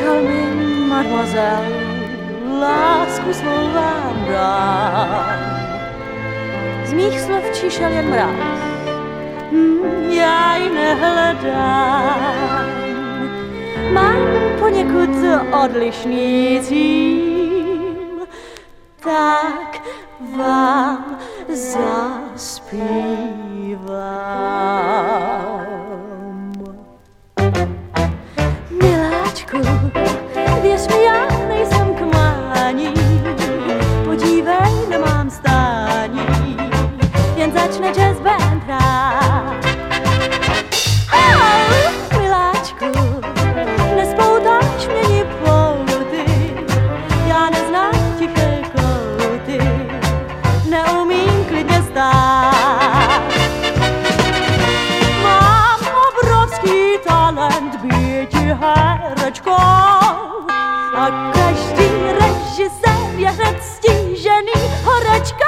Nechal mi, mademoiselle, lásku svou vám dám. Z mých slov čišel jen mráz, já ji nehledám. Mám poněkud odlišný cíl, tak vám zaspívám. Miláčku, věř mi, já nejsem k mání, podívej, nemám stání, jen začne jazz band hrát. Miláčku, nespoutáš mě ni pouty, já neznám tiché kouty, neumím klidně stát. Mám obrovský talent býti herečkou a každý režisér je hned stížený horečkou.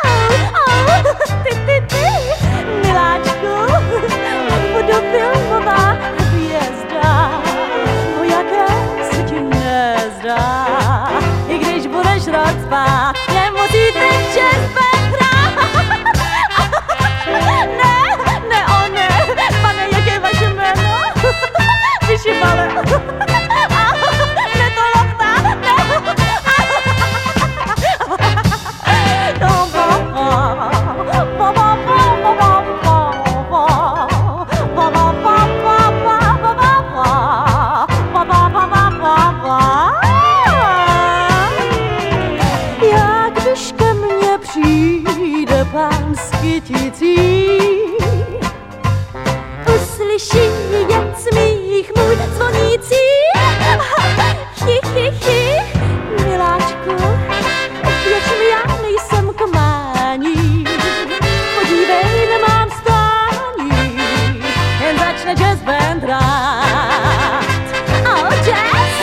Ty, miláčku, budu filmová hvězda, o jaké se ti nezdá. I když budeš rok spát, nemusí ten jazz band hrát. Ne, pane, jak je vaše jméno? Vyšibale. Když ke mně přijde pán skytící, uslyší jen smích můj zvonící. Miláčku, věř mi, já nejsem k mání, podívej, nemám stání, jen začne jazz band hrát. Oh, jazz!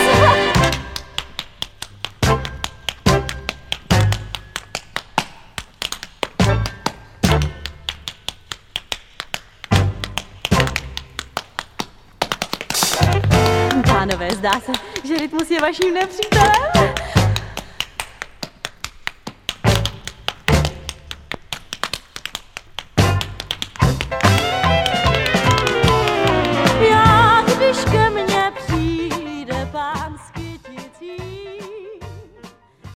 Pánové, zdá se, že rytmus je vaším nepřítelem.